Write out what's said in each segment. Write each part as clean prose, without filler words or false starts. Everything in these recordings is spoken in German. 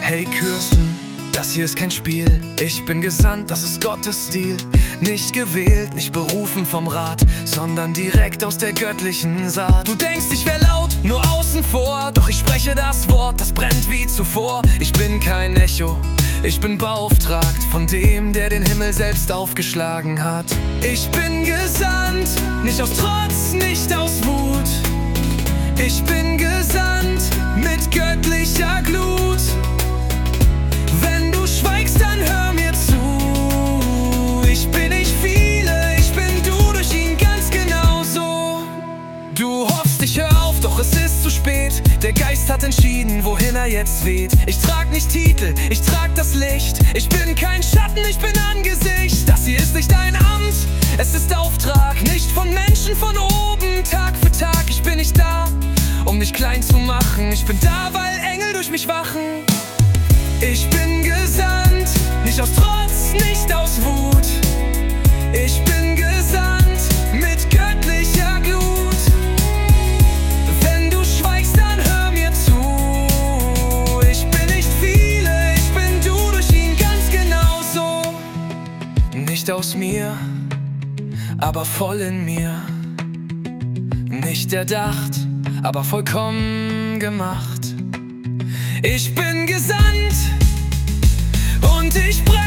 Hey Kirsten, das hier ist kein Spiel. Ich bin gesandt, das ist Gottes Stil. Nicht gewählt, nicht berufen vom Rat, sondern direkt aus der göttlichen Saat. Du denkst, ich wär laut, nur außen vor, doch ich spreche das Wort, das brennt wie zuvor. Ich bin kein Echo, ich bin beauftragt von dem, der den Himmel selbst aufgeschlagen hat. Ich bin gesandt, nicht aus Trotz, nicht aus Wut. Ich bin gesandt mit göttlicher Glut. Wenn du schweigst, dann hör mir zu. Ich bin nicht viele, ich bin du durch ihn ganz genauso. Du hoffst, ich hör auf, doch es ist zu spät. Der Geist hat entschieden, wohin er jetzt weht. Ich trag nicht Titel, ich trag das Licht. Ich bin kein Schatten, ich bin Angesicht. Das hier ist nicht ein Amt, es ist Auftrag. Nicht von Menschen von oben, Tag für Tag. Ich bin nicht da, um dich klein zu machen. Ich bin da, weil Engel durch mich wachen. Ich bin gesandt, nicht aus Trotz, nicht aus Wut. Ich bin gesandt mit göttlicher Glut. Wenn du schweigst, dann hör mir zu. Ich bin nicht viele, ich bin du durch ihn ganz genauso. Nicht aus mir, aber voll in mir. Nicht erdacht, aber vollkommen gemacht. Ich bin gesandt und ich brenn.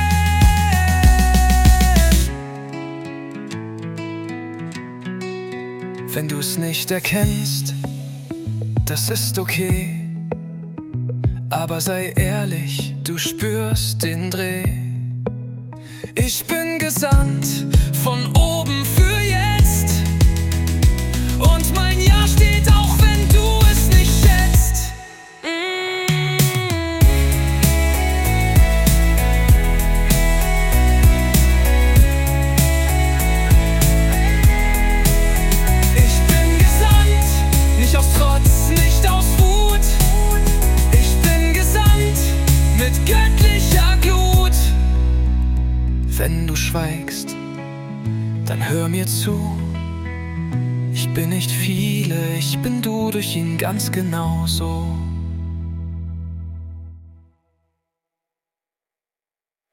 Wenn du es nicht erkennst, das ist okay. Aber sei ehrlich, du spürst den Dreh. Ich bin gesandt von oben für jetzt. Und mein Ja steht auch, wenn du es nicht schätzt. Ich bin gesandt, nicht aus Trotz, nicht aus Wut. Ich bin gesandt mit göttlicher Glut. Wenn du schweigst, dann hör mir zu. Ich bin nicht viele, ich bin du durch ihn ganz genauso.